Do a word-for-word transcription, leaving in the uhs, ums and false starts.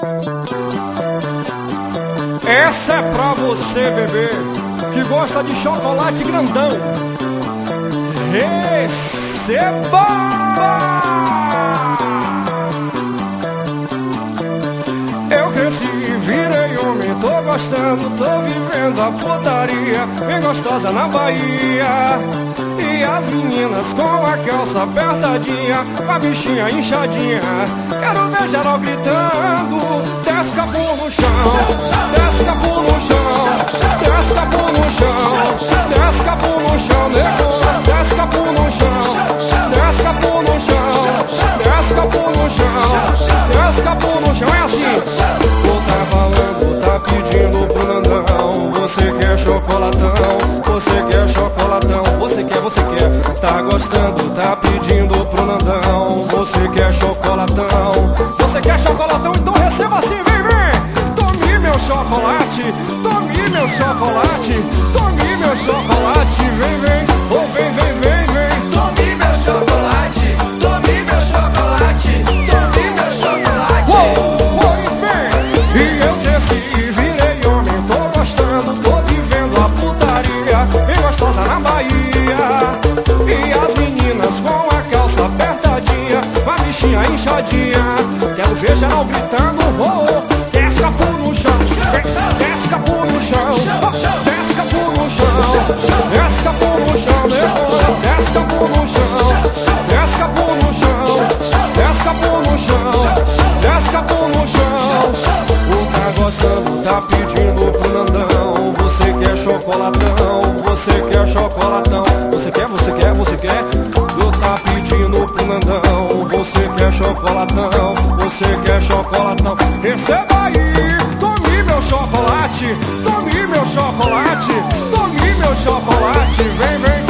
Essa é pra você, bebê, que gosta de chocolate grandão. Receba! Eu cresci, virei homem, tô gostando, tô vivendo a putaria, bem gostosa na Bahia. E as meninas com a calça apertadinha, com a bichinha inchadinha, quero ver geral gritando: desce capô no chão, desce capô no chão, desce capô no chão, desce capô no chão, nego, desce capô no chão, desce capô no chão, desce capô no chão, desce capô no chão. É assim: tu tá falando, tá pedindo pro Nandão, você quer chocolatão, você quer chocolatão, você quer, você quer, tá gostando, tá pedindo pro Nandão, você quer chocolatão, você quer chocolatão, então receba assim, vem, vem. Tome meu chocolate, tome meu chocolate, tome meu chocolate, vem, vem, oh, vem, vem, vem, vem. Tome meu chocolate, tome meu chocolate, tome meu chocolate. Uou, uou, e vem. E eu cresci, virei homem, tô gostando, tô vivendo a putaria, bem gostosa na Bahia. E as meninas com a calça apertadinha, com a bichinha inchadinha, quero ver geral gritando: oh, oh, desce capô no chão, desce capô no chão, desce capô no chão, desce capô no chão, desce capô no chão, desce capô no chão, desce capô no chão, desce capô no chão. Tu tá gostando, tá pedindo pro Nandão, você quer chocolatão, você quer chocolatão, você quer, você quer, você quer. Tu tá pedindo pro Nandão, você quer chocolatão, você quer chocolatão. Receba aí, tome meu chocolate, tome meu chocolate, tome meu chocolate, vem, vem.